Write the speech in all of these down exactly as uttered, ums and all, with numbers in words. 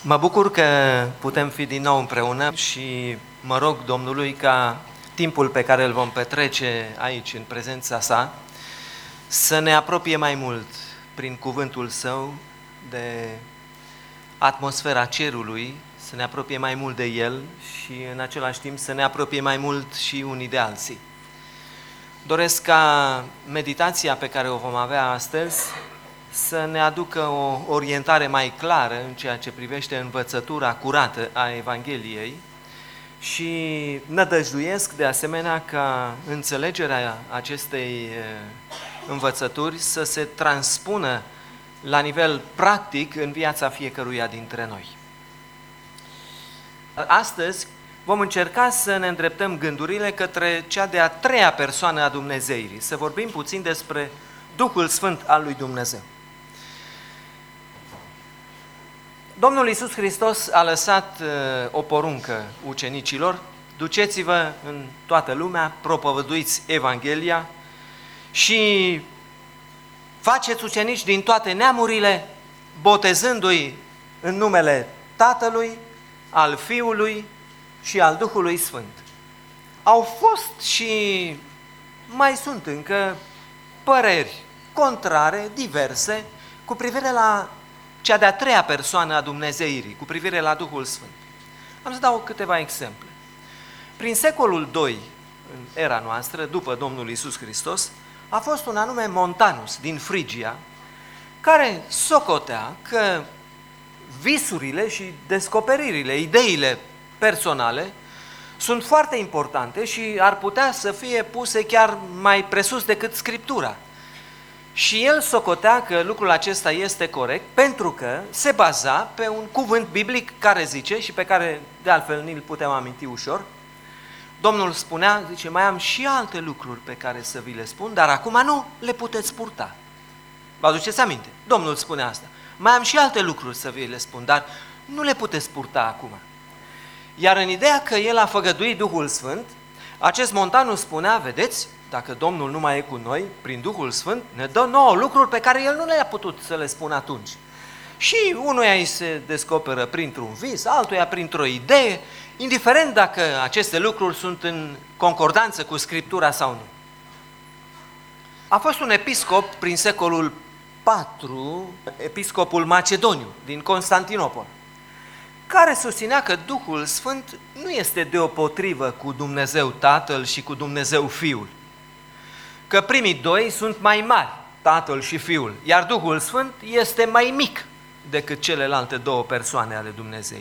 Mă bucur că putem fi din nou împreună și mă rog Domnului ca timpul pe care îl vom petrece aici, în prezența sa, să ne apropie mai mult prin cuvântul Său de atmosfera cerului, să ne apropie mai mult de El și în același timp să ne apropie mai mult și unii de alții. Doresc ca meditația pe care o vom avea astăzi să ne aducă o orientare mai clară în ceea ce privește învățătura curată a Evangheliei și nădăjduiesc de asemenea ca înțelegerea acestei învățături să se transpună la nivel practic în viața fiecăruia dintre noi. Astăzi vom încerca să ne îndreptăm gândurile către cea de-a treia persoană a Dumnezeirii, să vorbim puțin despre Duhul Sfânt al lui Dumnezeu. Domnul Iisus Hristos a lăsat uh, o poruncă ucenicilor: duceți-vă în toată lumea, propovăduiți Evanghelia și faceți ucenici din toate neamurile, botezându-i în numele Tatălui, al Fiului și al Duhului Sfânt. Au fost și mai sunt încă păreri contrare, diverse, cu privire la cea de-a treia persoană a Dumnezeirii, cu privire la Duhul Sfânt. Am să dau câteva exemple. Prin secolul doi, în era noastră, după Domnul Iisus Hristos, a fost un anume Montanus din Frigia, care socotea că visurile și descoperirile, ideile personale sunt foarte importante și ar putea să fie puse chiar mai presus decât Scriptura. Și el socotea că lucrul acesta este corect pentru că se baza pe un cuvânt biblic care zice, și pe care de altfel ni-l putem aminti ușor, Domnul spunea, zice, mai am și alte lucruri pe care să vi le spun, dar acum nu le puteți purta. Vă aduceți aminte? Domnul spune asta. Mai am și alte lucruri să vi le spun, dar nu le puteți purta acum. Iar în ideea că el a făgăduit Duhul Sfânt, acest Montanus spunea, vedeți, dacă Domnul nu mai e cu noi, prin Duhul Sfânt, ne dă nouă lucruri pe care El nu le-a putut să le spună atunci. Și unuia îi se descoperă printr-un vis, altuia printr-o idee, indiferent dacă aceste lucruri sunt în concordanță cu Scriptura sau nu. A fost un episcop prin secolul patru, episcopul Macedoniu, din Constantinopol, care susținea că Duhul Sfânt nu este deopotrivă cu Dumnezeu Tatăl și cu Dumnezeu Fiul, că primii doi sunt mai mari, Tatăl și Fiul, iar Duhul Sfânt este mai mic decât celelalte două persoane ale Dumnezei.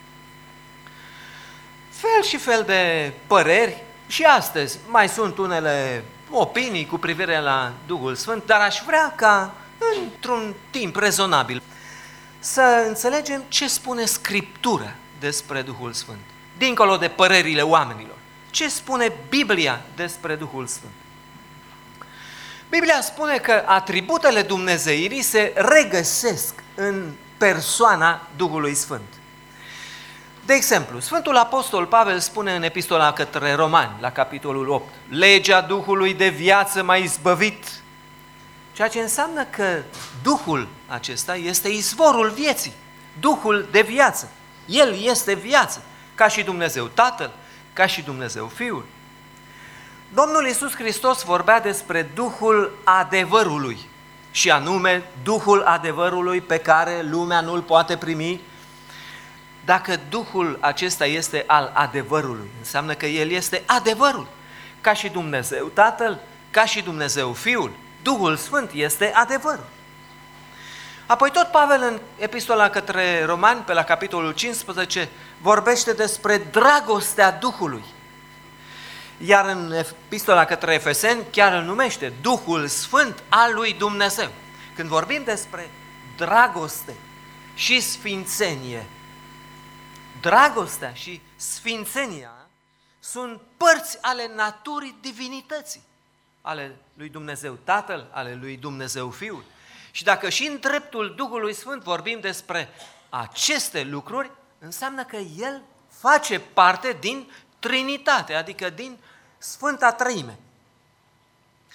Fel și fel de păreri, și astăzi mai sunt unele opinii cu privire la Duhul Sfânt, dar aș vrea ca, într-un timp rezonabil, să înțelegem ce spune Scriptura despre Duhul Sfânt, dincolo de părerile oamenilor. Ce spune Biblia despre Duhul Sfânt? Biblia spune că atributele Dumnezeirii se regăsesc în persoana Duhului Sfânt. De exemplu, Sfântul Apostol Pavel spune în epistola către Romani, la capitolul opt, legea Duhului de viață m-a izbăvit, ceea ce înseamnă că Duhul acesta este izvorul vieții, Duhul de viață. El este viață, ca și Dumnezeu Tatăl, ca și Dumnezeu Fiul. Domnul Iisus Hristos vorbea despre Duhul adevărului, și anume Duhul adevărului pe care lumea nu-l poate primi. Dacă Duhul acesta este al adevărului, înseamnă că El este adevărul, ca și Dumnezeu Tatăl, ca și Dumnezeu Fiul. Duhul Sfânt este adevărul. Apoi tot Pavel în epistola către Romani, pe la capitolul cincisprezece, vorbește despre dragostea Duhului. Iar în epistola către Efeseni chiar îl numește Duhul Sfânt al lui Dumnezeu. Când vorbim despre dragoste și sfințenie, dragostea și sfințenia sunt părți ale naturii divinității, ale lui Dumnezeu Tatăl, ale lui Dumnezeu Fiul. Și dacă și în dreptul Duhului Sfânt vorbim despre aceste lucruri, înseamnă că El face parte din Trinitate, adică din Sfânta Treime.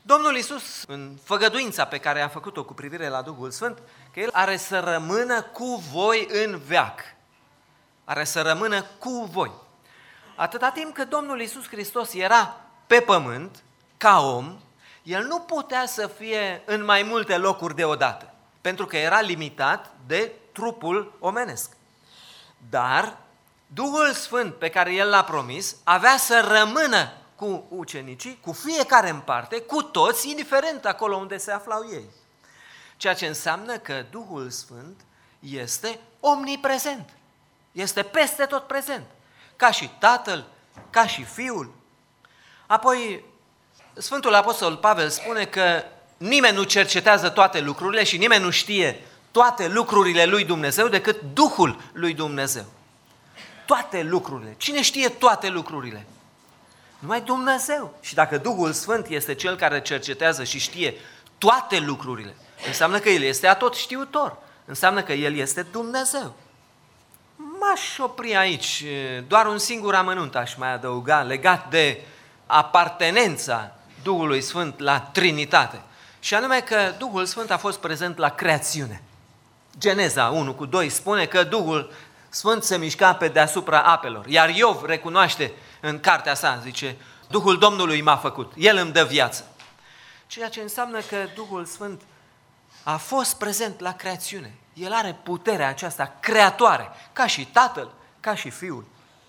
Domnul Iisus, în făgăduința pe care a făcut-o cu privire la Duhul Sfânt, că El are să rămână cu voi în veac. Are să rămână cu voi. Atâta timp cât Domnul Iisus Hristos era pe pământ, ca om, El nu putea să fie în mai multe locuri deodată, pentru că era limitat de trupul omenesc. Dar Duhul Sfânt pe care El l-a promis avea să rămână cu ucenicii, cu fiecare în parte, cu toți, indiferent acolo unde se aflau ei. Ceea ce înseamnă că Duhul Sfânt este omniprezent, este peste tot prezent, ca și Tatăl, ca și Fiul. Apoi, Sfântul Apostol Pavel spune că nimeni nu cercetează toate lucrurile și nimeni nu știe toate lucrurile lui Dumnezeu decât Duhul lui Dumnezeu. Toate lucrurile. Cine știe toate lucrurile? Numai Dumnezeu. Și dacă Duhul Sfânt este Cel care cercetează și știe toate lucrurile, înseamnă că El este atot știutor. Înseamnă că El este Dumnezeu. M-aș opri aici. Doar un singur amănunt aș mai adăuga legat de apartenența Duhului Sfânt la Trinitate. Și anume că Duhul Sfânt a fost prezent la creațiune. Geneza unu cu doi spune că Duhul Sfânt se mișca pe deasupra apelor. Iar Iov recunoaște în cartea sa, zice, Duhul Domnului m-a făcut, El îmi dă viață. Ceea ce înseamnă că Duhul Sfânt a fost prezent la creațiune. El are puterea aceasta creatoare, ca și Tatăl, ca și Fiul.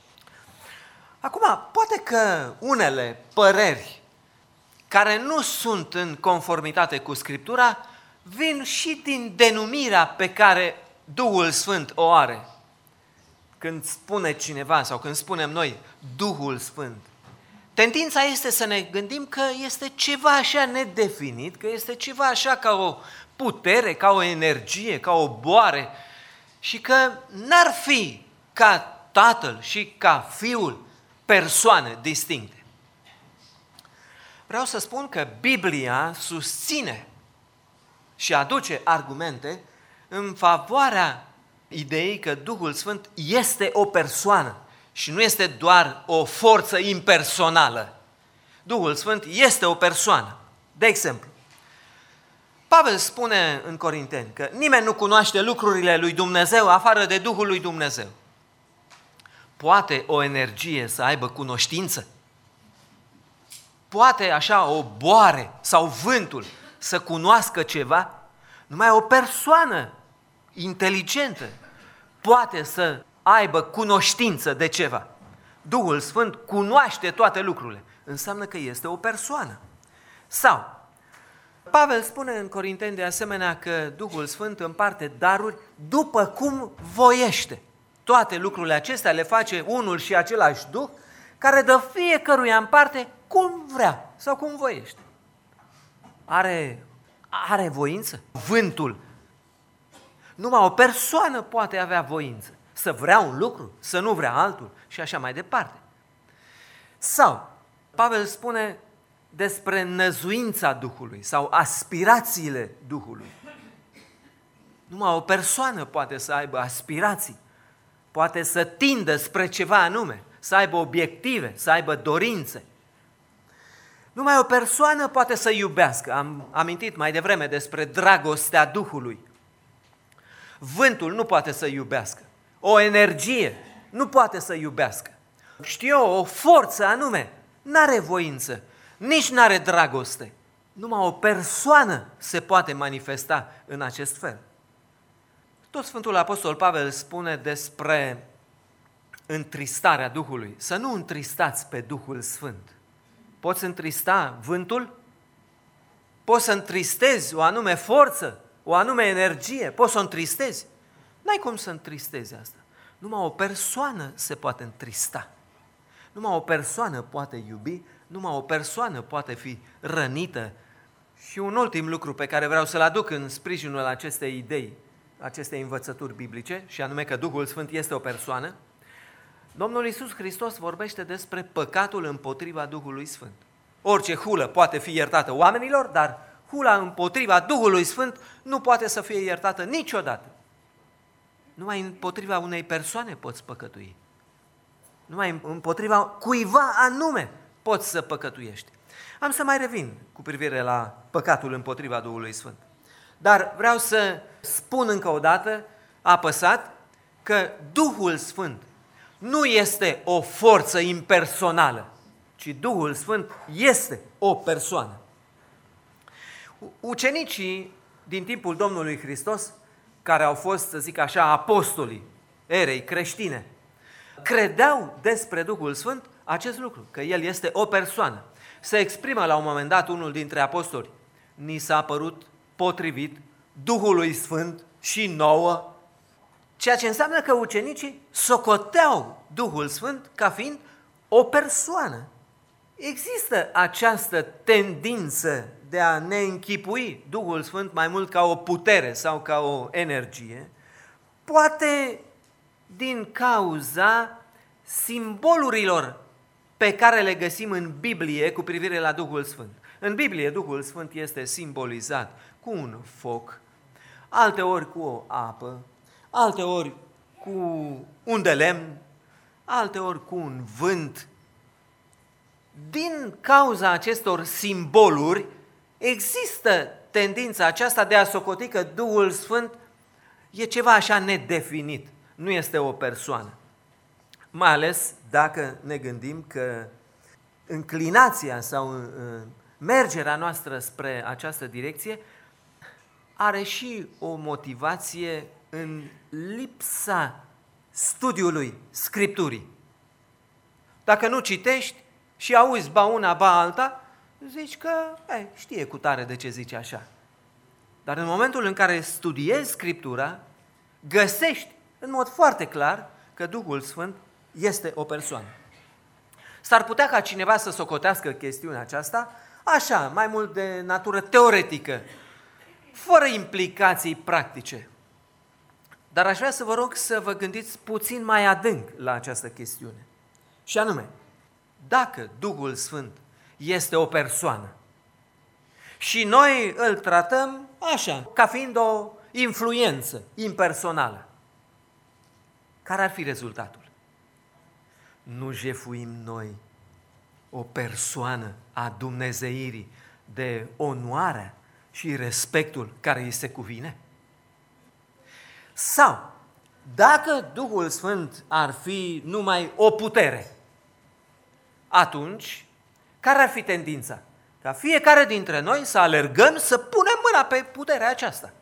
Acum, poate că unele păreri care nu sunt în conformitate cu Scriptura vin și din denumirea pe care Duhul Sfânt o are. Când spune cineva sau când spunem noi Duhul Sfânt, tendința este să ne gândim că este ceva așa nedefinit, că este ceva așa ca o putere, ca o energie, ca o boare și că n-ar fi ca Tatăl și ca Fiul persoane distincte. Vreau să spun că Biblia susține și aduce argumente în favoarea ideii că Duhul Sfânt este o persoană și nu este doar o forță impersonală. Duhul Sfânt este o persoană. De exemplu, Pavel spune în Corinteni că nimeni nu cunoaște lucrurile lui Dumnezeu afară de Duhul lui Dumnezeu. Poate o energie să aibă cunoștință? Poate așa o boare sau vântul să cunoască ceva? Numai o persoană inteligentă poate să aibă cunoștință de ceva. Duhul Sfânt cunoaște toate lucrurile. Înseamnă că este o persoană. Sau, Pavel spune în Corinteni de asemenea că Duhul Sfânt împarte daruri după cum voiește. Toate lucrurile acestea le face unul și același Duh, care dă fiecăruia în parte cum vrea sau cum voiește. Are, are voință? Vântul. Numai o persoană poate avea voință. Să vrea un lucru, să nu vrea altul și așa mai departe. Sau, Pavel spune despre năzuința Duhului sau aspirațiile Duhului. Numai o persoană poate să aibă aspirații, poate să tindă spre ceva anume, să aibă obiective, să aibă dorințe. Numai o persoană poate să iubească. Am amintit mai devreme despre dragostea Duhului. Vântul nu poate să iubească. O energie nu poate să iubească. Știu eu, o forță anume n-are voință, nici n-are dragoste. Numai o persoană se poate manifesta în acest fel. Tot Sfântul Apostol Pavel spune despre întristarea Duhului. Să nu întristați pe Duhul Sfânt. Poți întrista vântul? Poți să întristezi o anume forță, o anume energie? Poți să o întristezi? N-ai cum să întristezi asta. Numai o persoană se poate întrista. Numai o persoană poate iubi, numai o persoană poate fi rănită. Și un ultim lucru pe care vreau să-l aduc în sprijinul acestei idei, acestei învățături biblice, și anume că Duhul Sfânt este o persoană, Domnul Iisus Hristos vorbește despre păcatul împotriva Duhului Sfânt. Orice hulă poate fi iertată oamenilor, dar hula împotriva Duhului Sfânt nu poate să fie iertată niciodată. Numai împotriva unei persoane poți păcătui. Numai împotriva cuiva anume poți să păcătuiești. Am să mai revin cu privire la păcatul împotriva Duhului Sfânt. Dar vreau să spun încă o dată, apăsat, că Duhul Sfânt nu este o forță impersonală, ci Duhul Sfânt este o persoană. Ucenicii din timpul Domnului Hristos, care au fost, să zic așa, apostolii erei creștine, credeau despre Duhul Sfânt acest lucru, că El este o persoană. Se exprimă la un moment dat unul dintre apostoli: ni s-a părut potrivit Duhului Sfânt și nouă, ceea ce înseamnă că ucenicii socoteau Duhul Sfânt ca fiind o persoană. Există această tendință de a ne închipui Duhul Sfânt mai mult ca o putere sau ca o energie, poate din cauza simbolurilor pe care le găsim în Biblie cu privire la Duhul Sfânt. În Biblie, Duhul Sfânt este simbolizat cu un foc, alteori cu o apă, alteori cu un de lemn, alteori cu un vânt. Din cauza acestor simboluri, există tendința aceasta de a socoti că Duhul Sfânt e ceva așa nedefinit, nu este o persoană. Mai ales dacă ne gândim că înclinația sau mergerea noastră spre această direcție are și o motivație în lipsa studiului Scripturii. Dacă nu citești și auzi ba una, ba alta, zici că ei, știe cu tare de ce zice așa. Dar în momentul în care studiezi Scriptura, găsești în mod foarte clar că Duhul Sfânt este o persoană. S-ar putea ca cineva să socotească chestiunea aceasta așa, mai mult de natură teoretică, fără implicații practice. Dar aș vrea să vă rog să vă gândiți puțin mai adânc la această chestiune. Și anume, dacă Duhul Sfânt este o persoană și noi îl tratăm așa, ca fiind o influență impersonală, care ar fi rezultatul? Nu jefuim noi o persoană a dumnezeirii de onoarea și respectul care îi se cuvine? Sau, dacă Duhul Sfânt ar fi numai o putere, atunci, care ar fi tendința? Ca fiecare dintre noi să alergăm să punem mâna pe puterea aceasta.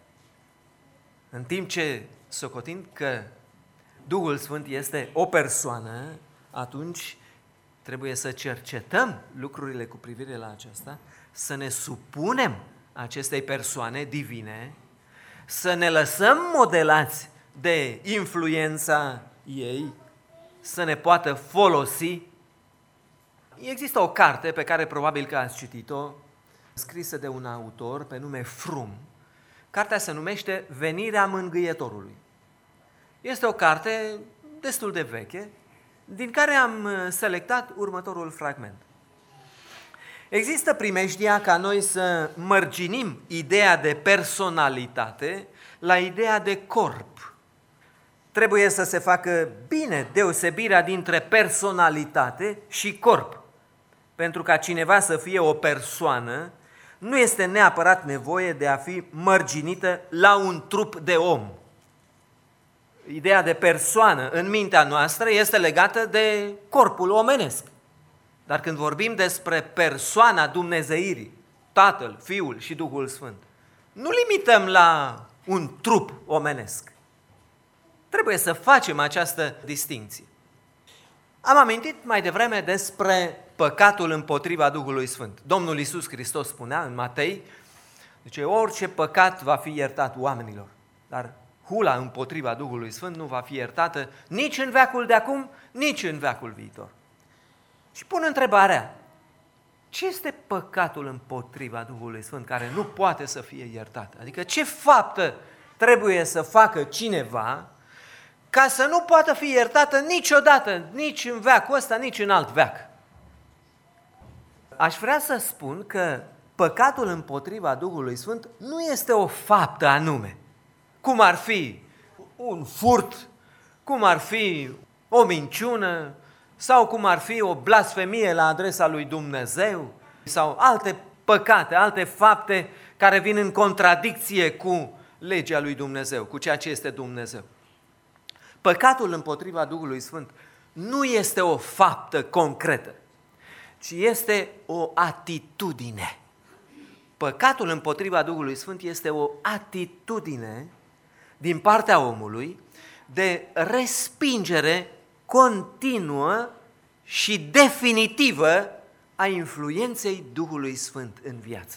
În timp ce, socotind că Duhul Sfânt este o persoană, atunci trebuie să cercetăm lucrurile cu privire la aceasta, să ne supunem acestei persoane divine, să ne lăsăm modelați de influența ei, să ne poată folosi. Există o carte pe care probabil că ați citit-o, scrisă de un autor pe nume Frum. Cartea se numește Venirea Mângâietorului. Este o carte destul de veche, din care am selectat următorul fragment. Există primejdia ca noi să mărginim ideea de personalitate la ideea de corp. Trebuie să se facă bine deosebirea dintre personalitate și corp. Pentru ca cineva să fie o persoană, nu este neapărat nevoie de a fi mărginită la un trup de om. Ideea de persoană în mintea noastră este legată de corpul omenesc. Dar când vorbim despre persoana dumnezeirii, Tatăl, Fiul și Duhul Sfânt, nu limităm la un trup omenesc. Trebuie să facem această distinție. Am amintit mai devreme despre păcatul împotriva Duhului Sfânt. Domnul Iisus Hristos spunea în Matei, zice, orice păcat va fi iertat oamenilor, dar hula împotriva Duhului Sfânt nu va fi iertată nici în veacul de acum, nici în veacul viitor. Și pun întrebarea, ce este păcatul împotriva Duhului Sfânt care nu poate să fie iertat? Adică ce faptă trebuie să facă cineva ca să nu poată fi iertată niciodată, nici în veacul ăsta, nici în alt veac? Aș vrea să spun că păcatul împotriva Duhului Sfânt nu este o faptă anume, cum ar fi un furt, cum ar fi o minciună, sau cum ar fi o blasfemie la adresa lui Dumnezeu, sau alte păcate, alte fapte care vin în contradicție cu legea lui Dumnezeu, cu ceea ce este Dumnezeu. Păcatul împotriva Duhului Sfânt nu este o faptă concretă, ci este o atitudine. Păcatul împotriva Duhului Sfânt este o atitudine din partea omului de respingere continuă și definitivă a influenței Duhului Sfânt în viață.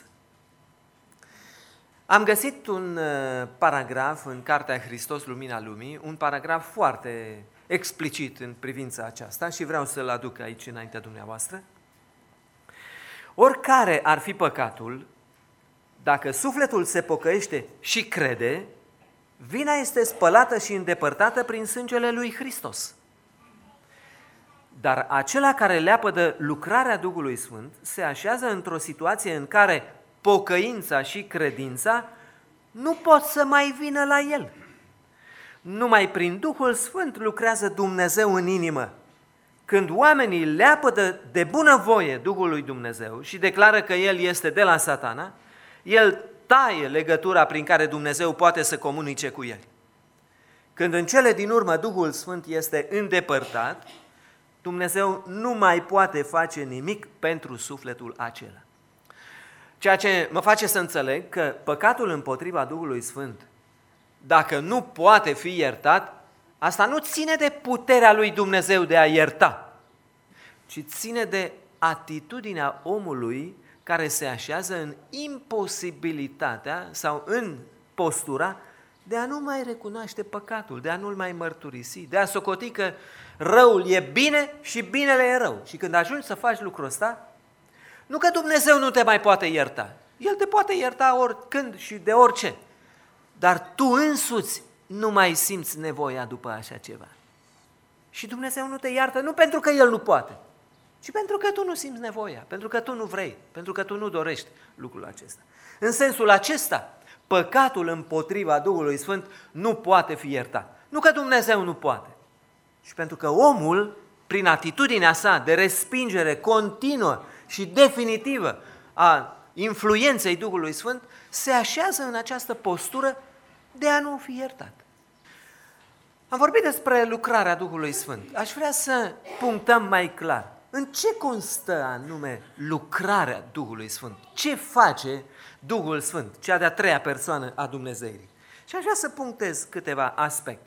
Am găsit un paragraf în Cartea Hristos, Lumina Lumii, un paragraf foarte explicit în privința aceasta și vreau să-l aduc aici înaintea dumneavoastră. Oricare ar fi păcatul, dacă sufletul se pocăiește și crede, vina este spălată și îndepărtată prin sângele lui Hristos. Dar acela care leapădă lucrarea Duhului Sfânt se așează într-o situație în care pocăința și credința nu pot să mai vină la el. Numai prin Duhul Sfânt lucrează Dumnezeu în inimă. Când oamenii leapădă de bunăvoie Duhul lui Dumnezeu și declară că el este de la Satana, el taie legătura prin care Dumnezeu poate să comunice cu el. Când în cele din urmă Duhul Sfânt este îndepărtat, Dumnezeu nu mai poate face nimic pentru sufletul acela. Ceea ce mă face să înțeleg că păcatul împotriva Duhului Sfânt, dacă nu poate fi iertat, asta nu ține de puterea lui Dumnezeu de a ierta, ci ține de atitudinea omului care se așează în imposibilitatea sau în postura de a nu mai recunoaște păcatul, de a nu-l mai mărturisi, de a socoti că răul e bine și binele e rău. Și când ajungi să faci lucrul ăsta, nu că Dumnezeu nu te mai poate ierta, El te poate ierta oricând și de orice, dar tu însuți nu mai simți nevoia după așa ceva. Și Dumnezeu nu te iartă nu pentru că El nu poate, ci pentru că tu nu simți nevoia, pentru că tu nu vrei, pentru că tu nu dorești lucrul acesta. În sensul acesta, păcatul împotriva Duhului Sfânt nu poate fi iertat. Nu că Dumnezeu nu poate, ci pentru că omul, prin atitudinea sa de respingere continuă și definitivă a influenței Duhului Sfânt, se așează în această postură de a nu fi iertat. Am vorbit despre lucrarea Duhului Sfânt. Aș vrea să punctăm mai clar. În ce constă anume lucrarea Duhului Sfânt? Ce face Duhul Sfânt, cea de-a treia persoană a Dumnezeirii? Și aș vrea să punctez câteva aspecte.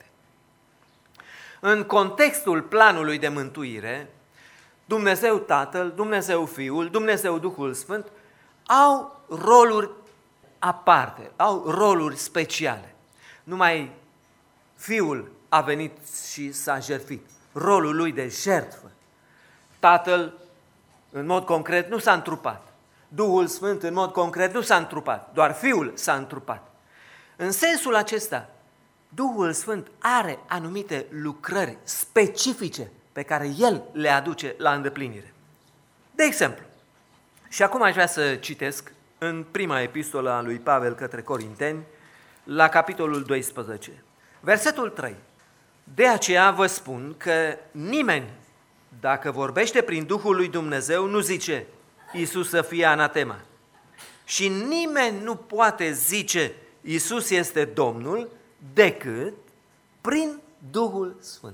În contextul planului de mântuire, Dumnezeu Tatăl, Dumnezeu Fiul, Dumnezeu Duhul Sfânt au roluri aparte, au roluri speciale. Numai Fiul a venit și s-a jertfit. Rolul lui de jertfă. Tatăl, în mod concret, nu s-a întrupat. Duhul Sfânt, în mod concret, nu s-a întrupat. Doar Fiul s-a întrupat. În sensul acesta, Duhul Sfânt are anumite lucrări specifice pe care El le aduce la îndeplinire. De exemplu, și acum aș vrea să citesc în prima epistolă a lui Pavel către Corinteni, la capitolul doisprezece, versetul trei. De aceea vă spun că nimeni, dacă vorbește prin Duhul lui Dumnezeu, nu zice Iisus să fie anatema. Și nimeni nu poate zice Iisus este Domnul decât prin Duhul Sfânt.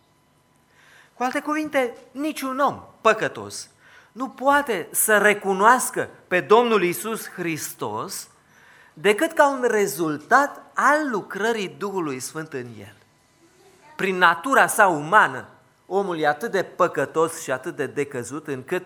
Cu alte cuvinte, niciun om păcătos nu poate să recunoască pe Domnul Iisus Hristos decât ca un rezultat al lucrării Duhului Sfânt în el. Prin natura sa umană, omul e atât de păcătos și atât de decăzut încât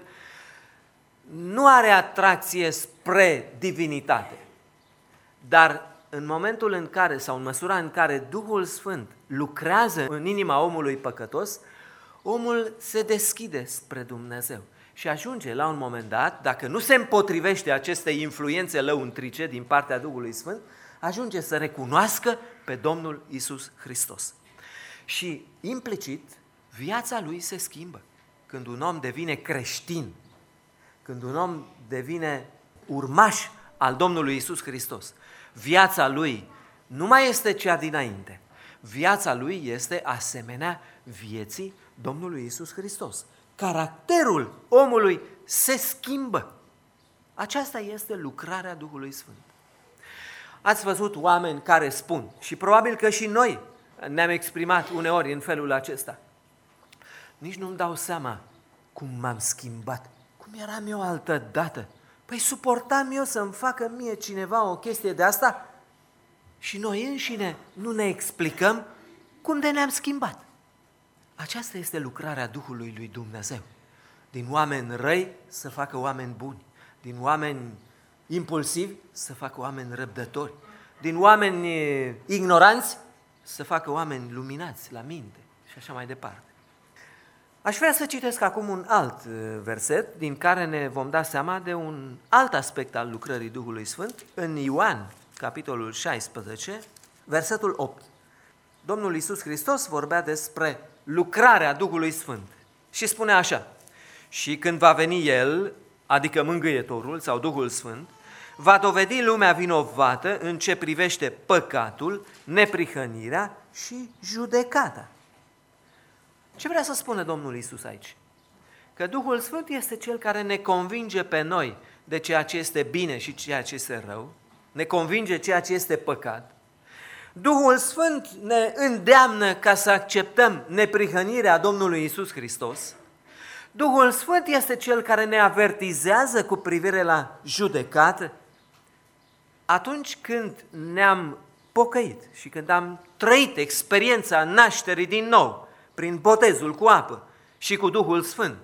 nu are atracție spre divinitate. Dar în momentul în care, sau în măsura în care Duhul Sfânt lucrează în inima omului păcătos, omul se deschide spre Dumnezeu și ajunge la un moment dat, dacă nu se împotrivește acestei influențe lăuntrice din partea Duhului Sfânt, ajunge să recunoască pe Domnul Iisus Hristos. Și implicit, viața lui se schimbă. Când un om devine creștin, când un om devine urmaș al Domnului Iisus Hristos, viața lui nu mai este cea dinainte. Viața lui este asemenea vieții Domnului Iisus Hristos. Caracterul omului se schimbă. Aceasta este lucrarea Duhului Sfânt. Ați văzut oameni care spun, și probabil că și noi ne-am exprimat uneori în felul acesta: nici nu-mi dau seama cum m-am schimbat, cum eram eu altă dată. Păi suportam eu să-mi facă mie cineva o chestie de asta și noi înșine nu ne explicăm cum de ne-am schimbat. Aceasta este lucrarea Duhului lui Dumnezeu. Din oameni răi să facă oameni buni, din oameni impulsivi să facă oameni răbdători, din oameni ignoranți să facă oameni luminați la minte și așa mai departe. Aș vrea să citesc acum un alt verset din care ne vom da seama de un alt aspect al lucrării Duhului Sfânt, în Ioan, capitolul șaisprezece, versetul opt. Domnul Iisus Hristos vorbea despre lucrarea Duhului Sfânt și spune așa: și când va veni El, adică Mângâietorul sau Duhul Sfânt, va dovedi lumea vinovată în ce privește păcatul, neprihănirea și judecata. Ce vrea să spună Domnul Iisus aici? Că Duhul Sfânt este Cel care ne convinge pe noi de ceea ce este bine și ceea ce este rău, ne convinge ceea ce este păcat. Duhul Sfânt ne îndeamnă ca să acceptăm neprihănirea Domnului Iisus Hristos. Duhul Sfânt este Cel care ne avertizează cu privire la judecată. Atunci când ne-am pocăit și când am trăit experiența nașterii din nou, prin botezul cu apă și cu Duhul Sfânt.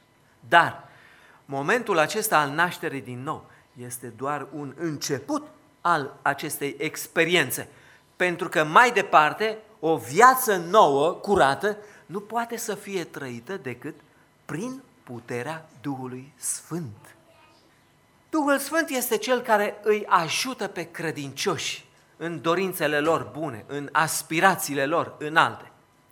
Dar momentul acesta al nașterii din nou este doar un început al acestei experiențe, pentru că mai departe o viață nouă, curată, nu poate să fie trăită decât prin puterea Duhului Sfânt. Duhul Sfânt este Cel care îi ajută pe credincioși în dorințele lor bune, în aspirațiile lor înalte.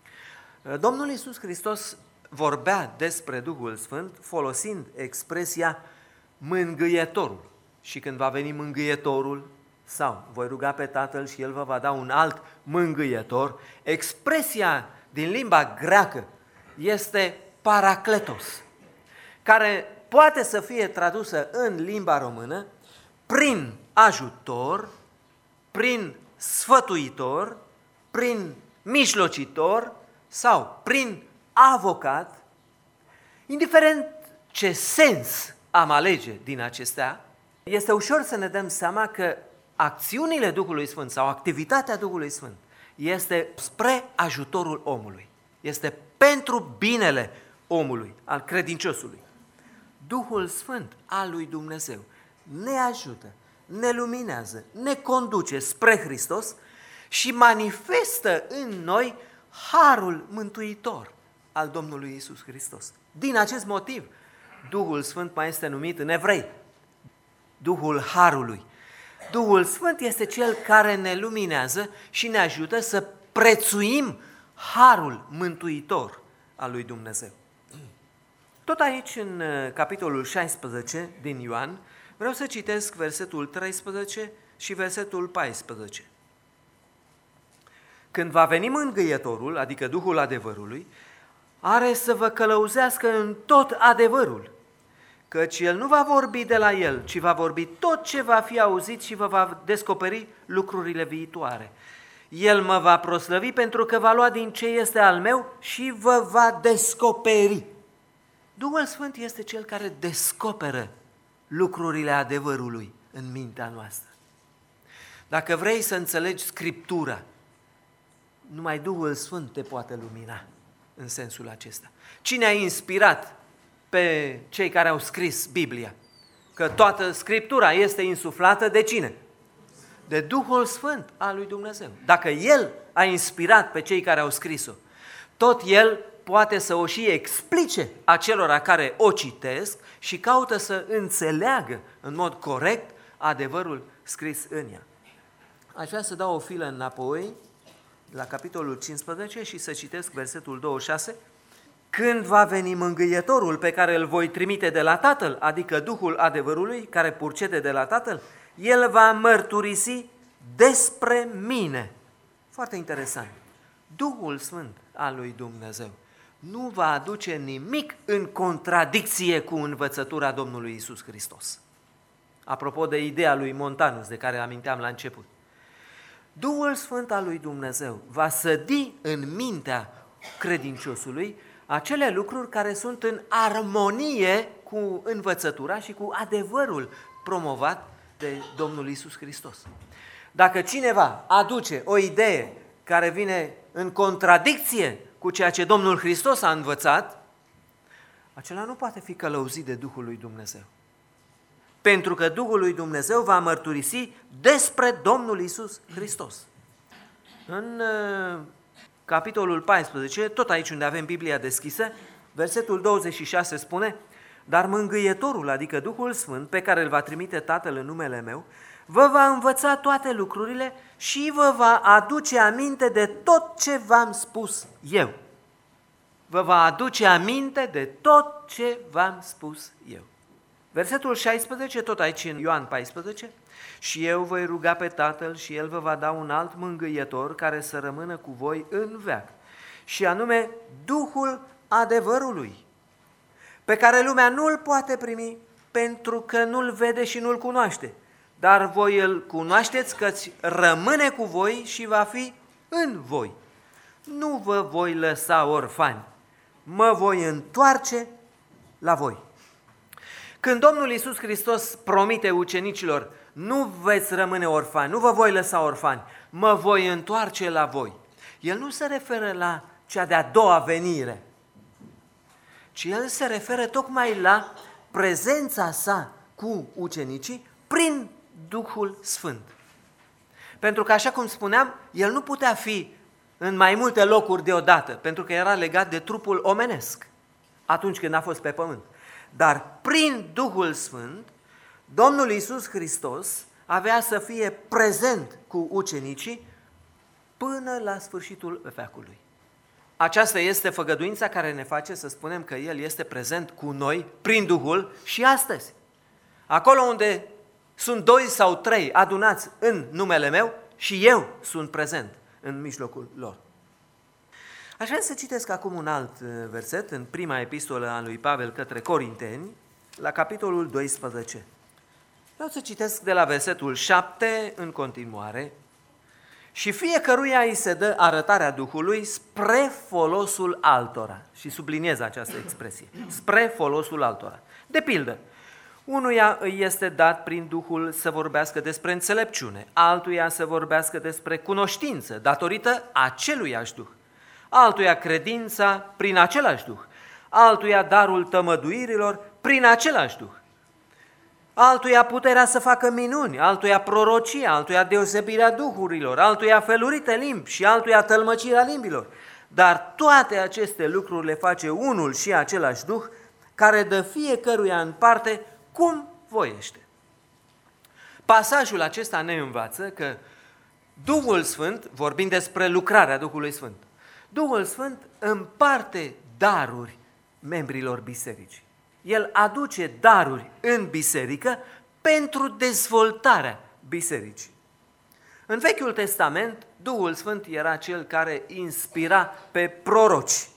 Domnul Iisus Hristos vorbea despre Duhul Sfânt folosind expresia Mângâietorul. Și când va veni Mângâietorul, sau voi ruga pe Tatăl și El vă va da un alt Mângâietor, expresia din limba greacă este Paracletos, care poate să fie tradusă în limba română prin ajutor, prin sfătuitor, prin mijlocitor sau prin avocat. Indiferent ce sens am alege din acestea, este ușor să ne dăm seama că acțiunile Duhului Sfânt sau activitatea Duhului Sfânt este spre ajutorul omului, este pentru binele omului, al credinciosului. Duhul Sfânt al lui Dumnezeu ne ajută, ne luminează, ne conduce spre Hristos și manifestă în noi harul mântuitor al Domnului Iisus Hristos. Din acest motiv, Duhul Sfânt mai este numit în evrei Duhul Harului. Duhul Sfânt este Cel care ne luminează și ne ajută să prețuim harul mântuitor al lui Dumnezeu. Tot aici, în capitolul șaisprezece din Ioan, vreau să citesc versetul treisprezece și versetul paisprezece. Când va veni Mângâietorul, adică Duhul adevărului, are să vă călăuzească în tot adevărul, căci El nu va vorbi de la El, ci va vorbi tot ce va fi auzit și vă va descoperi lucrurile viitoare. El mă va proslăvi pentru că va lua din ce este al meu și vă va descoperi. Duhul Sfânt este Cel care descoperă lucrurile adevărului în mintea noastră. Dacă vrei să înțelegi Scriptura, numai Duhul Sfânt te poate lumina în sensul acesta. Cine a inspirat pe cei care au scris Biblia? Că toată Scriptura este insuflată de cine? De Duhul Sfânt al lui Dumnezeu. Dacă El a inspirat pe cei care au scris-o, tot El poate să o și explice acelora care o citesc și caută să înțeleagă în mod corect adevărul scris în ea. Aș vrea să dau o filă înapoi la capitolul cincisprezece și să citesc versetul douăzeci și șase. Când va veni Mângâietorul pe care îl voi trimite de la Tatăl, adică Duhul adevărului care purcede de la Tatăl, El va mărturisi despre mine. Foarte interesant. Duhul Sfânt al lui Dumnezeu nu va aduce nimic în contradicție cu învățătura Domnului Iisus Hristos. apropo de ideea lui Montanus, de care aminteam la început. Duhul Sfânt al lui Dumnezeu va sădi în mintea credinciosului acele lucruri care sunt în armonie cu învățătura și cu adevărul promovat de Domnul Iisus Hristos. Dacă cineva aduce o idee care vine în contradicție cu ceea ce Domnul Hristos a învățat, acela nu poate fi călăuzit de Duhul lui Dumnezeu. Pentru că Duhul lui Dumnezeu va mărturisi despre Domnul Iisus Hristos. În uh, capitolul paisprezece, tot aici unde avem Biblia deschisă, versetul douăzeci și șase spune: dar Mângâietorul, adică Duhul Sfânt, pe care îl va trimite Tatăl în numele meu, vă va învăța toate lucrurile și vă va aduce aminte de tot ce v-am spus eu. Vă va aduce aminte de tot ce v-am spus eu. Versetul șaisprezece, tot aici în Ioan paisprezece, și eu voi ruga pe Tatăl și El vă va da un alt mângâietor care să rămână cu voi în veac, și anume Duhul adevărului, pe care lumea nu-l poate primi pentru că nu-l vede și nu-l cunoaște, dar voi îl cunoașteți căci rămâne cu voi și va fi în voi. Nu vă voi lăsa orfani, mă voi întoarce la voi. Când Domnul Iisus Hristos promite ucenicilor: nu veți rămâne orfani, nu vă voi lăsa orfani, mă voi întoarce la voi, El nu se referă la cea de-a doua venire, ci El se referă tocmai la prezența sa cu ucenicii prin Duhul Sfânt. Pentru că, așa cum spuneam, El nu putea fi în mai multe locuri deodată, pentru că era legat de trupul omenesc atunci când a fost pe pământ. Dar prin Duhul Sfânt, Domnul Iisus Hristos avea să fie prezent cu ucenicii până la sfârșitul veacului. Aceasta este făgăduința care ne face să spunem că El este prezent cu noi prin Duhul și astăzi. Acolo unde sunt doi sau trei adunați în numele meu, și eu sunt prezent în mijlocul lor. Aș vrea să citesc acum un alt verset în prima epistolă a lui Pavel către Corinteni, la capitolul doisprezece. Vreau să citesc de la versetul șapte în continuare. Și fiecăruia îi se dă arătarea Duhului spre folosul altora. Și subliniez această expresie, spre folosul altora. De pildă, unuia îi este dat prin Duhul să vorbească despre înțelepciune, altuia să vorbească despre cunoștință, datorită aceluiași Duh, altuia credința prin același Duh, altuia darul tămăduirilor prin același Duh, altuia puterea să facă minuni, altuia prorocia, altuia deosebirea duhurilor, altuia felurite limbi și altuia tălmăcirea limbilor. Dar toate aceste lucruri le face unul și același Duh, care dă fiecăruia în parte cum voiește. Pasajul acesta ne învață că Duhul Sfânt, vorbind despre lucrarea Duhului Sfânt, Duhul Sfânt împarte daruri membrilor bisericii. El aduce daruri în biserică pentru dezvoltarea bisericii. În Vechiul Testament, Duhul Sfânt era cel care inspira pe proroci.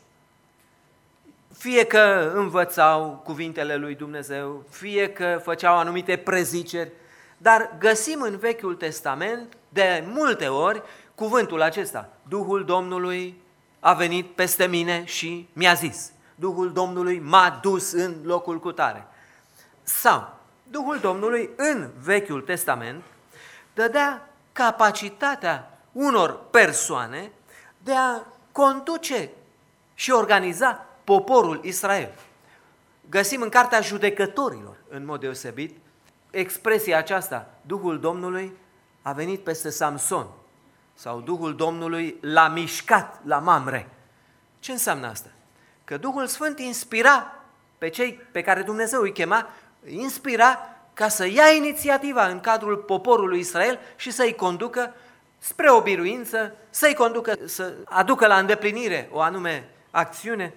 Fie că învățau cuvintele lui Dumnezeu, fie că făceau anumite preziceri, dar găsim în Vechiul Testament de multe ori cuvântul acesta: Duhul Domnului a venit peste mine și mi-a zis. Duhul Domnului m-a dus în locul cutare. Sau Duhul Domnului în Vechiul Testament dădea capacitatea unor persoane de a conduce și organiza poporul Israel. Găsim în Cartea Judecătorilor, în mod deosebit, expresia aceasta: Duhul Domnului a venit peste Samson, sau Duhul Domnului l-a mișcat la Mamre. Ce înseamnă asta? Că Duhul Sfânt inspira pe cei pe care Dumnezeu îi chema, inspira ca să ia inițiativa în cadrul poporului Israel și să-i conducă spre o biruință, să-i conducă să aducă la îndeplinire o anume acțiune.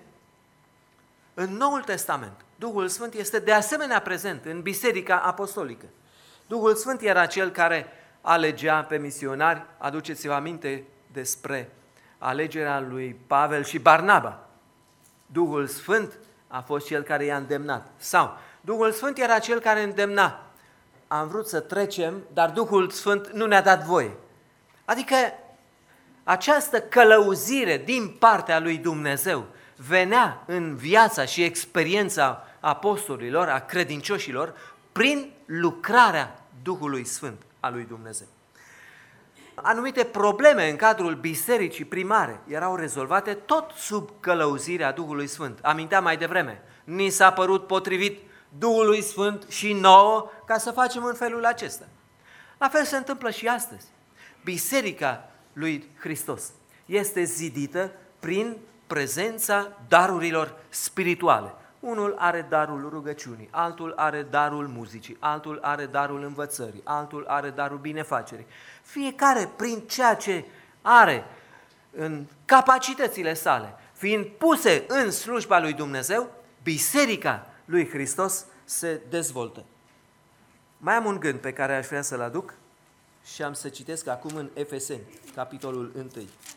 În Noul Testament, Duhul Sfânt este de asemenea prezent în Biserica Apostolică. Duhul Sfânt era cel care alegea pe misionari. Aduceți-vă aminte despre alegerea lui Pavel și Barnaba. Duhul Sfânt a fost cel care i-a îndemnat. Sau Duhul Sfânt era cel care îndemna am vrut să trecem, dar Duhul Sfânt nu ne-a dat voie. Adică această călăuzire din partea lui Dumnezeu venea în viața și experiența apostolilor, a credincioșilor, prin lucrarea Duhului Sfânt a lui Dumnezeu. Anumite probleme în cadrul bisericii primare erau rezolvate tot sub călăuzirea Duhului Sfânt. Aminteam mai devreme, ni s-a părut potrivit Duhului Sfânt și nouă ca să facem în felul acesta. La fel se întâmplă și astăzi. Biserica lui Hristos este zidită prin prezența darurilor spirituale. Unul are darul rugăciunii, altul are darul muzicii, altul are darul învățării, altul are darul binefacerii. Fiecare prin ceea ce are în capacitățile sale, fiind puse în slujba lui Dumnezeu, biserica lui Hristos se dezvoltă. Mai am un gând pe care aș vrea să-l aduc și am să citesc acum în Efeseni, capitolul unu.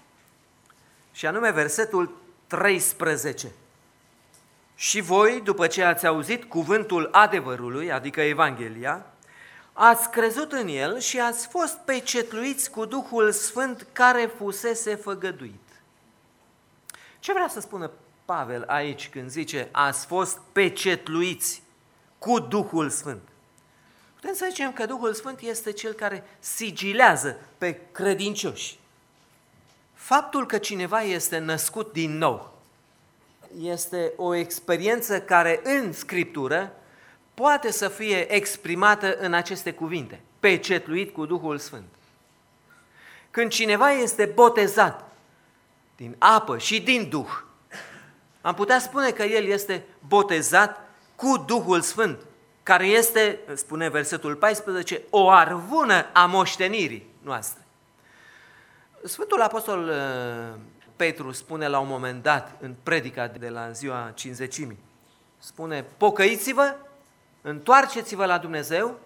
Și anume versetul treisprezece. Și voi, după ce ați auzit cuvântul adevărului, adică Evanghelia, ați crezut în el și ați fost pecetluiți cu Duhul Sfânt care fusese făgăduit. Ce vrea să spună Pavel aici când zice ați fost pecetluiți cu Duhul Sfânt? Putem să zicem că Duhul Sfânt este cel care sigilează pe credincioși. Faptul că cineva este născut din nou este o experiență care în Scriptură poate să fie exprimată în aceste cuvinte, pecetluit cu Duhul Sfânt. Când cineva este botezat din apă și din Duh, am putea spune că el este botezat cu Duhul Sfânt, care este, spune versetul paisprezece, o arvună a moștenirii noastre. Sfântul Apostol Petru spune la un moment dat în predica de la ziua Cincizecimii, spune, pocăiți-vă, întoarceți-vă la Dumnezeu,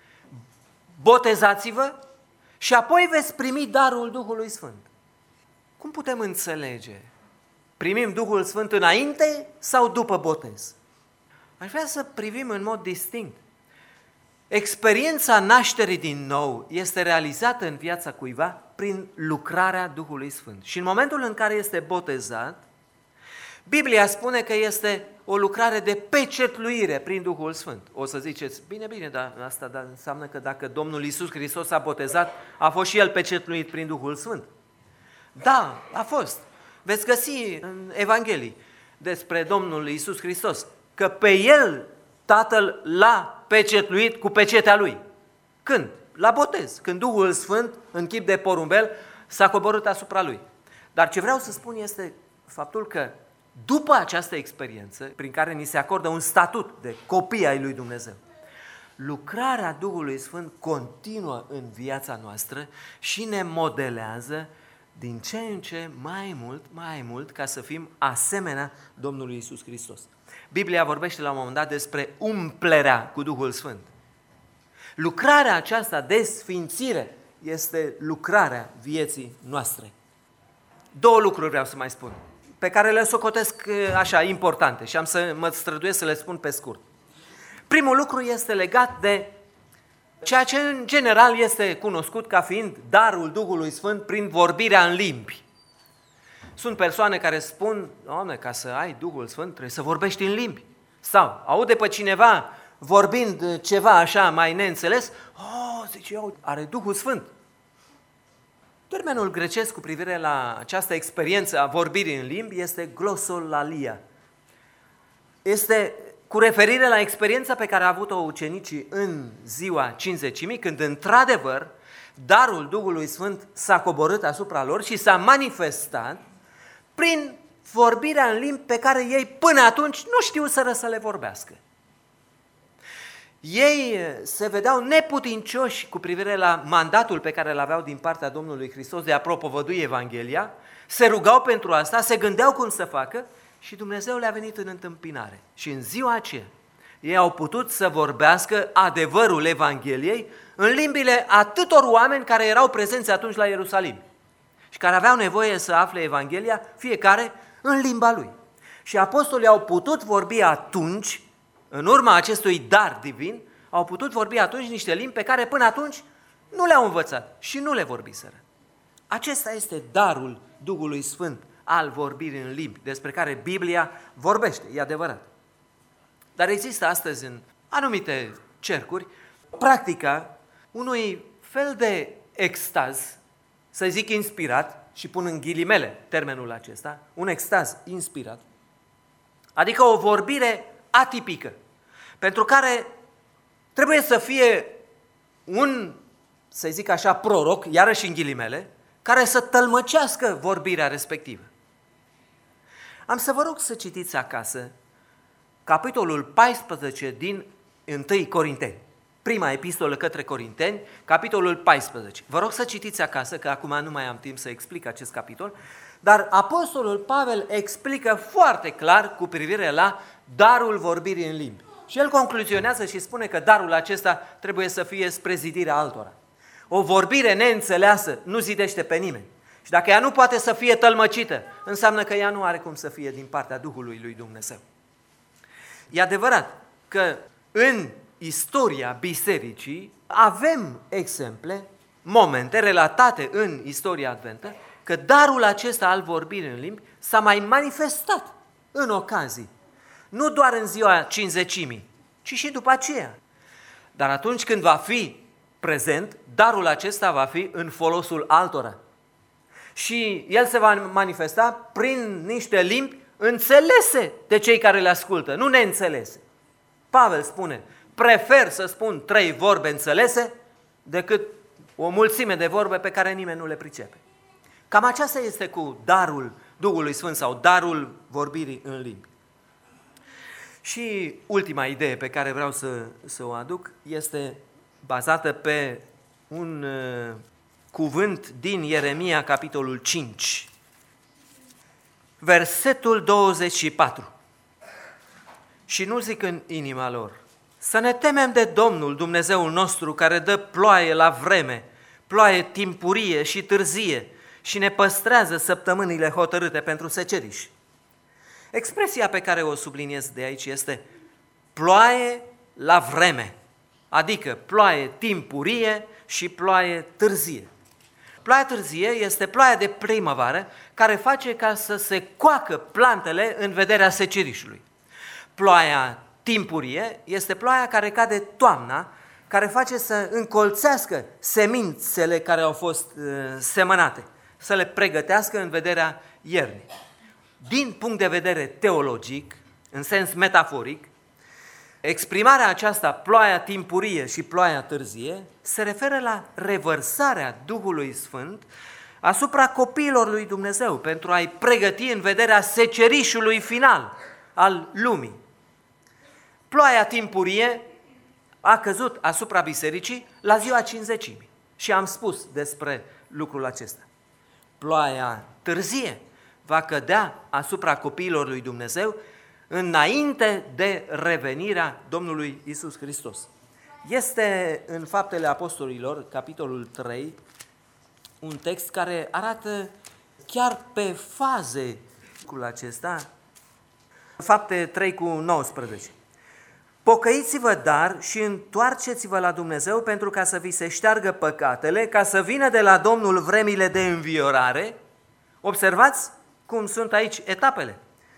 botezați-vă și apoi veți primi darul Duhului Sfânt. Cum putem înțelege? Primim Duhul Sfânt înainte sau după botez? Aș vrea să privim în mod distinct. Experiența nașterii din nou este realizată în viața cuiva prin lucrarea Duhului Sfânt. Și în momentul în care este botezat, Biblia spune că este o lucrare de pecetluire prin Duhul Sfânt. O să ziceți, bine, bine, dar asta da, înseamnă că dacă Domnul Iisus Hristos a botezat, a fost și El pecetluit prin Duhul Sfânt. Da, a fost. Veți găsi în Evanghelii despre Domnul Iisus Hristos că pe El Tatăl l-a pecetluit cu pecetea Lui. Când? La botez, când Duhul Sfânt, în chip de porumbel, s-a coborât asupra Lui. Dar ce vreau să spun este faptul că după această experiență, prin care ni se acordă un statut de copii ai lui Dumnezeu, lucrarea Duhului Sfânt continuă în viața noastră și ne modelează din ce în ce mai mult, mai mult, ca să fim asemenea Domnului Iisus Hristos. Biblia vorbește la un moment dat despre umplerea cu Duhul Sfânt. Lucrarea aceasta de sfințire este lucrarea vieții noastre. Două lucruri vreau să mai spun, pe care le socotesc așa importante și am să mă străduiesc să le spun pe scurt. Primul lucru este legat de ceea ce în general este cunoscut ca fiind darul Duhului Sfânt prin vorbirea în limbi. Sunt persoane care spun, Doamne, ca să ai Duhul Sfânt trebuie să vorbești în limbi. Sau aude pe cineva vorbind ceva așa mai neînțeles, oh, zice, eu, are Duhul Sfânt. Termenul grecesc cu privire la această experiență a vorbirii în limbi este glosolalia. Este cu referire la experiența pe care a avut-o ucenicii în ziua Cincizecimii, când într-adevăr darul Duhului Sfânt s-a coborât asupra lor și s-a manifestat prin vorbirea în limbi pe care ei până atunci nu știu să le vorbească. Ei se vedeau neputincioși cu privire la mandatul pe care îl aveau din partea Domnului Hristos de a propovădui Evanghelia, se rugau pentru asta, se gândeau cum să facă și Dumnezeu le-a venit în întâmpinare. Și în ziua aceea ei au putut să vorbească adevărul Evangheliei în limbile atâtor oameni care erau prezenți atunci la Ierusalim și care aveau nevoie să afle Evanghelia, fiecare în limba lui. Și apostolii au putut vorbi atunci, în urma acestui dar divin, au putut vorbi atunci niște limbi pe care până atunci nu le-au învățat și nu le vorbiseră. Acesta este darul Duhului Sfânt al vorbirii în limbi, despre care Biblia vorbește, e adevărat. Dar există astăzi în anumite cercuri practica unui fel de extaz, să zic inspirat, și pun în ghilimele termenul acesta, un extaz inspirat, adică o vorbire atipică, pentru care trebuie să fie un, să zic așa, proroc, iarăși în ghilimele, care să tălmăcească vorbirea respectivă. Am să vă rog să citiți acasă capitolul paisprezece din întâi Corinteni, prima epistolă către Corinteni, capitolul paisprezece. Vă rog să citiți acasă, că acum nu mai am timp să explic acest capitol, dar apostolul Pavel explică foarte clar cu privire la darul vorbirii în limbi. Și el concluzionează și spune că darul acesta trebuie să fie spre zidirea altora. O vorbire neînțeleasă nu zidește pe nimeni. Și dacă ea nu poate să fie tălmăcită, înseamnă că ea nu are cum să fie din partea Duhului lui Dumnezeu. E adevărat că în istoria bisericii avem exemple, momente relatate în istoria adventă, că darul acesta al vorbirii în limbi s-a mai manifestat în ocazii. Nu doar în ziua cincizecimii, ci și după aceea. Dar atunci când va fi prezent, darul acesta va fi în folosul altora. Și el se va manifesta prin niște limbi înțelese de cei care le ascultă, nu neînțelese. Pavel spune, prefer să spun trei vorbe înțelese decât o mulțime de vorbe pe care nimeni nu le pricepe. Cam aceasta este cu darul Duhului Sfânt sau darul vorbirii în limbi. Și ultima idee pe care vreau să, să o aduc este bazată pe un uh, cuvânt din Ieremia, capitolul cinci, versetul douăzeci și patru. Și nu zic în inima lor, să ne temem de Domnul Dumnezeul nostru, care dă ploaie la vreme, ploaie timpurie și târzie, și ne păstrează săptămânile hotărâte pentru seceriș. Expresia pe care o subliniez de aici este ploaie la vreme, adică ploaie timpurie și ploaie târzie. Ploaia târzie este ploaia de primăvară care face ca să se coacă plantele în vederea secerișului. Ploaia timpurie este ploaia care cade toamna, care face să încolțească semințele care au fost uh, semănate, să le pregătească în vederea iernii. Din punct de vedere teologic, în sens metaforic, exprimarea aceasta, ploaia timpurie și ploaia târzie, se referă la revărsarea Duhului Sfânt asupra copiilor lui Dumnezeu pentru a-i pregăti în vederea secerișului final al lumii. Ploaia timpurie a căzut asupra bisericii la ziua cincizecimii și am spus despre lucrul acesta. Ploaia târzie va cădea asupra copiilor lui Dumnezeu înainte de revenirea Domnului Iisus Hristos. Este în Faptele Apostolilor, capitolul trei, un text care arată chiar pe faze lucrul acesta. Fapte trei cu nouăsprezece. Pocăiți-vă dar și întoarceți-vă la Dumnezeu pentru ca să vi se șteargă păcatele, ca să vină de la Domnul vremile de înviorare. Observați cum sunt aici etapele.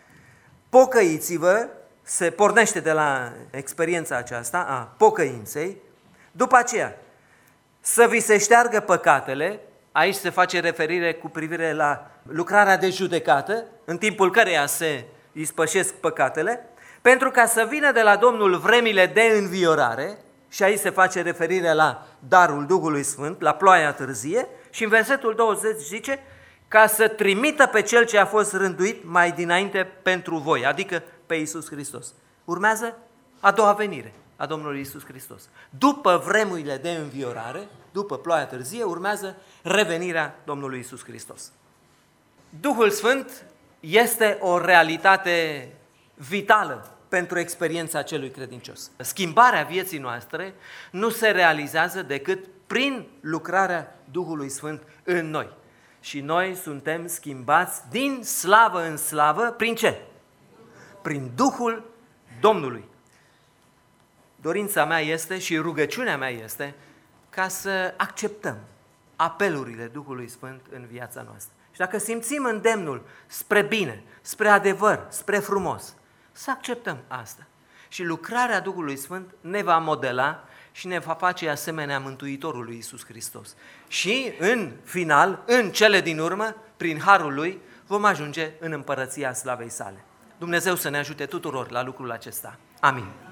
Pocăiți-vă, se pornește de la experiența aceasta a pocăinței, după aceea să vi se șteargă păcatele, aici se face referire cu privire la lucrarea de judecată, în timpul căreia se ispășesc păcatele, pentru ca să vină de la Domnul vremile de înviorare, și aici se face referire la darul Duhului Sfânt, la ploaia târzie, și în versetul douăzeci zice, ca să trimită pe Cel ce a fost rânduit mai dinainte pentru voi, adică pe Iisus Hristos. Urmează a doua venire a Domnului Iisus Hristos. După vremurile de înviorare, după ploaia târzie, urmează revenirea Domnului Iisus Hristos. Duhul Sfânt este o realitate vitală pentru experiența celui credincios. Schimbarea vieții noastre nu se realizează decât prin lucrarea Duhului Sfânt în noi. Și noi suntem schimbați din slavă în slavă, prin ce? Prin Duhul Domnului. dorința mea este și rugăciunea mea este ca să acceptăm apelurile Duhului Sfânt în viața noastră. Și dacă simțim îndemnul spre bine, spre adevăr, spre frumos, să acceptăm asta. Și lucrarea Duhului Sfânt ne va modela și ne va face asemenea Mântuitorului Iisus Hristos. Și în final, în cele din urmă, prin harul Lui, vom ajunge în împărăția slavei sale. Dumnezeu să ne ajute tuturor la lucrul acesta. Amin.